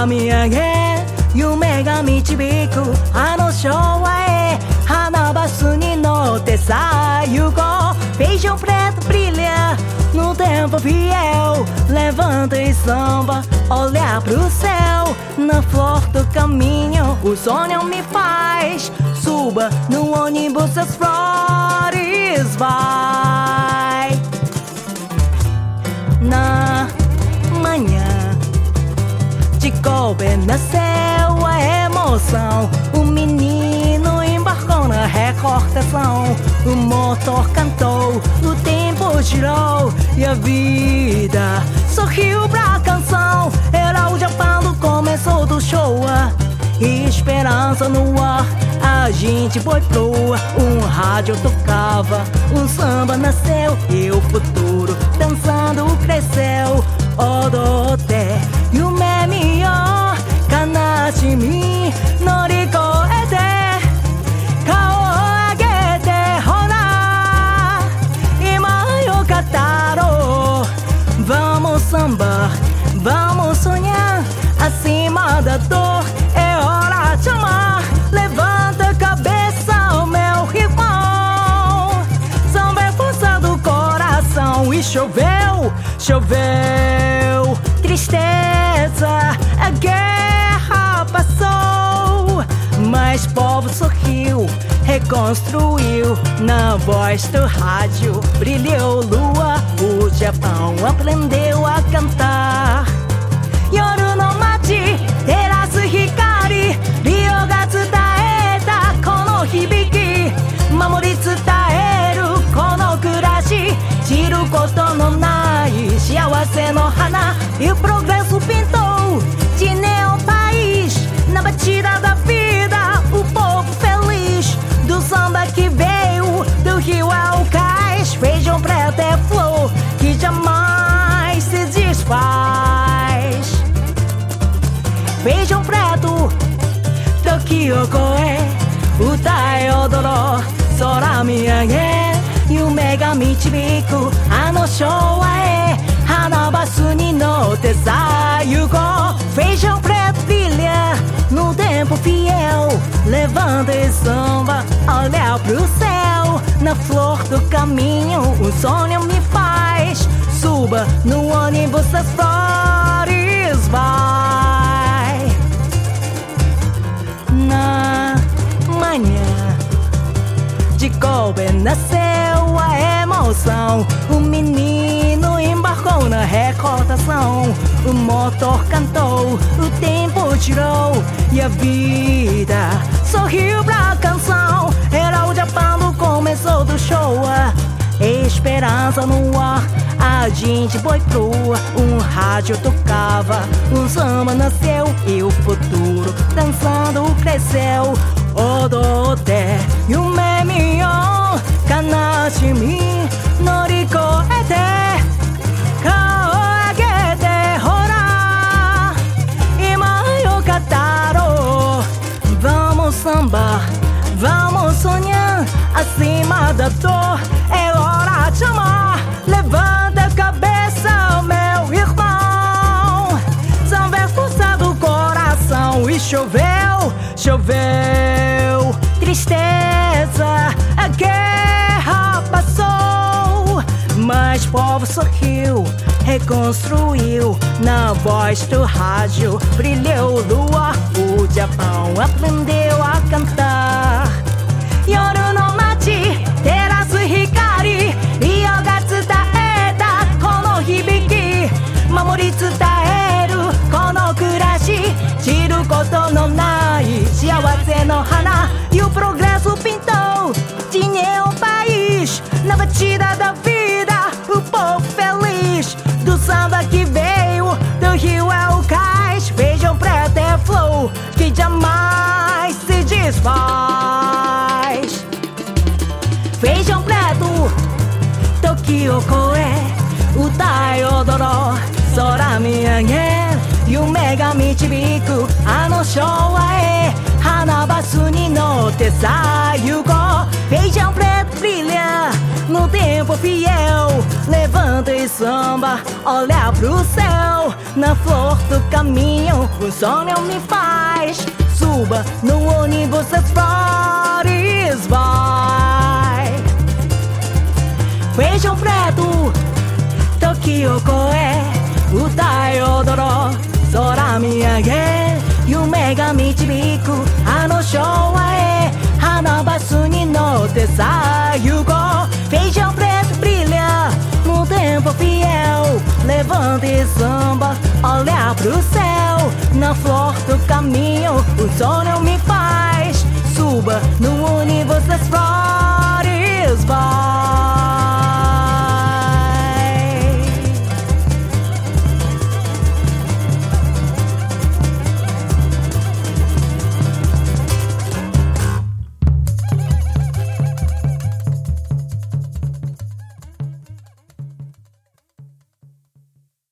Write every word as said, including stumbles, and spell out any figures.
空見上げ夢が導くあの昭和へ花バスに乗ってさあ行こう Feijão preto brilha no tempo fiel Levanta e samba, olha pro céu Na flor do caminho o sonho me faz Suba no ônibus as flores vai Na manhã de Kobe nasceu a emoção O menino embarcou na recordação O motor cantou, o tempo girou E a vida sorriu pra canção Era o Japão do começo do Showa E esperança no ar A gente foi proa Um rádio tocava Um samba nasceu E o futuro dançando cresceu Odote Yume miyo Kanashimi Norikoete Kao agete Hora Ima yokataro Vamos sambar Vamos sonhar Acima da dor É hora de amar Levanta a cabeça, meu irmão Samba é força do coração E choveu, choveu Tristeza, a guerra passou Mas povo sorriu, reconstruiu Na voz do rádio brilhou lua O Japão aprendeu a cantar Yoru no machi, terasu hikari Ryo ga tsutaeta kono hibiki Mamori tsutaeru kono kurashi Chiru koto no nai shiawase no hana E o progresso pintou de neo país Na batida da vida, o povo feliz Do samba que veio, do rio ao cais Feijão preto é flor que jamais se desfaz Feijão preto, Tokyo koe Utae odoro, sora miyage Yume ga michibiku, ano Showa e Hana basu ni notte sa yuko Feijão preto brilha no tempo fiel Levanta e samba, olha pro céu Na flor do caminho um sonho me faz Suba no ônibus das flores vai Na manhã de Kobe nasceu a emoção O menino embarcou na recordação O motor cantou, o tempo girou E a vida sorriu pra canção Era o Japão do começo do Showa Esperança no ar, a gente foi proa Um rádio tocava, um samba nasceu E o futuro dançando cresceu Odote, yume miyo Kanashimi norikoete Kao agete hora Ima yokataro Vamos sambar, vamos sonhar Acima da dor é hora de amar Levanta a cabeça, meu irmão Samba é força do coração E choveu, choveu Tristeza, a guerra passou Mas povo sorriu, reconstruiu Na voz do rádio brilhou lua O Japão aprendeu a cantar Yoru no machi, terasu hikari Ryo ga tsutaeta kono hibiki Mamori tsutaeru kono kurashi Chiru koto no nai shiawase no hana E o progresso pintou de neo país Na batida da vida, o povo feliz Do samba que veio, do rio ao cais Feijão preto é flor que jamais se desfaz Feijão preto, Tokyo koe Utae odoro, sora miyage Yume ga michibiku, ano Showa e Hana basu ni notte sa yuko Feijão preto brilha no tempo fiel. Levanta e samba, olha pro céu. Na flor do caminho, o sonho me faz. Suba no ônibus das flores, vai. Feijão preto, Tokyo Koe, Utai odoro, Sora miyage, Yume ga michibiku, ano showa e, Hanabasu ni notte sayugo. Feijão preto brilha no tempo fiel. Levanta e samba, olha pro céu. Na flor do caminho, o sonho me faz. Suba no ônibus das flores.